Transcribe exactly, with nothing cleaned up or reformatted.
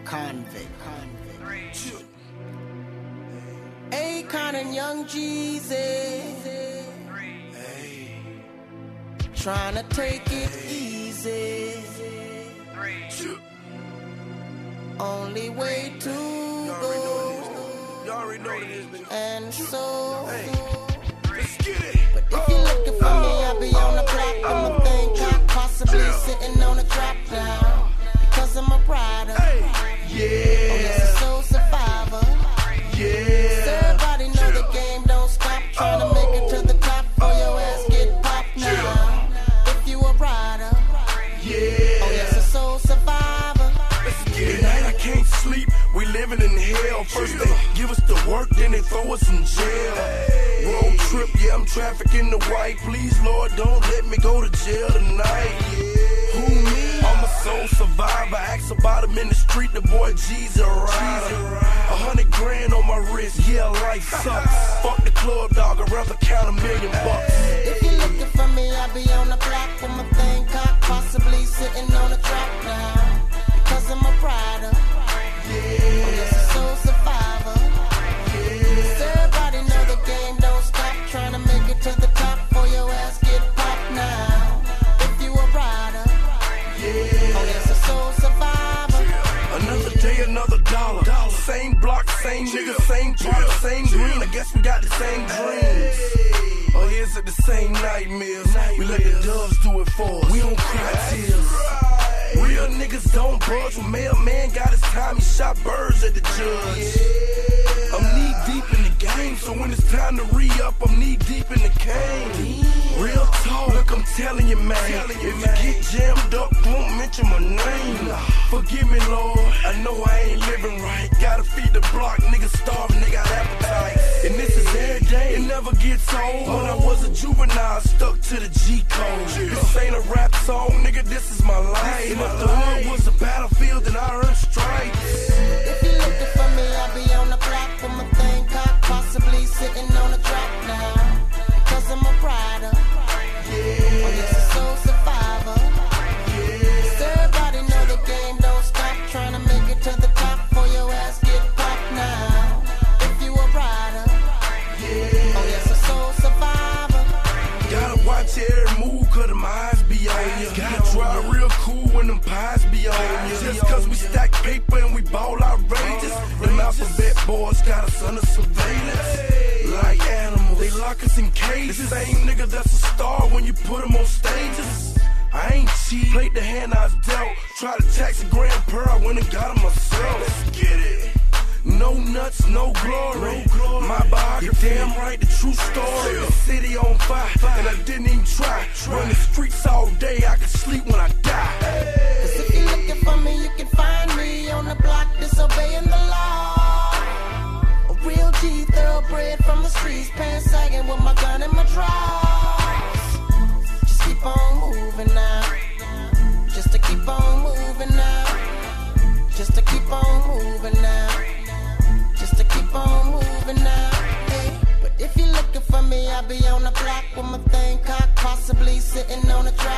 Convict. Convict. Akon and Young Jeezy. Trying to take it easy. Only way to go. And so, but if you're looking for me, I'll be on the block with my thing cocked, possibly sitting on a trap now. Because I'm a rider. Yeah. Oh, yes, a soul survivor. Yeah. So everybody know the game don't stop. Trying to make it to the top or your ass get popped now. If you a rider. Yeah. Oh, yes, a soul survivor. Let's get it. Tonight I can't sleep. We living in hell. First they give us the work, then they throw us in jail. Road trip, yeah, I'm trafficking the white. Please, Lord, don't let me go to jail tonight. Who me? I'm a soul survivor. Ask about him in the street, the boy G's a rider. A hundred grand on my wrist, yeah, life sucks. Fuck the club, dog, I'd rather count a million bucks. If you're looking for me, I'll be on the block with my thing cocked, possibly sitting on a trap now. Because I'm a rider. Oh, yes, a soul survivor. So everybody know the game don't stop. Trying to make it to the top for your ass get popped now. If you a rider. Oh, yes, a soul survivor. Another day, another dollar. Same block, same nigga, same product, same green. I guess we got the same dreams. Oh, yeah, it's at the same nightmares. We let the doves do it for us. We don't cry tears. Real niggas don't budge. When mailman got his time, he shot birds at the judge. I'm knee deep in the game, so when it's time to re-up, I'm knee deep in the cane. Real talk, look, I'm telling you, man. If you get jammed up, don't mention my name. Forgive me, Lord, I know I ain't living right. Gotta feed the block, niggas starving, they got appetite. And this is every day, it never gets old. When I was a juvenile, stuck to the G code. This ain't a rap song, nigga, this is my life. And if the hood was a battlefield, then I earned stripes. If you're looking for me, I'll be on the block with my thing cocked, possibly sitting on a trap now. Because I'm a rider. Oh, yes, a soul survivor. So everybody know the game don't stop. Trying to make it to the top for your ass get popped now. If you a rider. Oh, yes, a soul survivor. Gotta watch every move, cause them eyes be on you. Gotta drive real cool when them pies be on you. Just cause we stack paper and we ball outrageous, them alphabet boys got us under surveillance. Like animals, they lock us in cages. The same nigga that's a star when you put him on stages. I ain't cheat, played the hand I was dealt. Tried to tax a grand per, I went and got him myself. Let's get it. No nuts, no glory. My biography, damn right, the true story. The city on fire, and I didn't even try. Run the streets all day, I can sleep when I die. Cause if you're looking for me, you can find me on the block disobeying the law. A real G, thoroughbred from the streets, pants sagging with my gun in my drawers. Just keep on moving now. Just to keep on moving now. Just to keep on moving now. Just to keep on moving now. Hey. But if you're looking for me, I'll be on the block with my thing cocked, possibly sitting on a trap.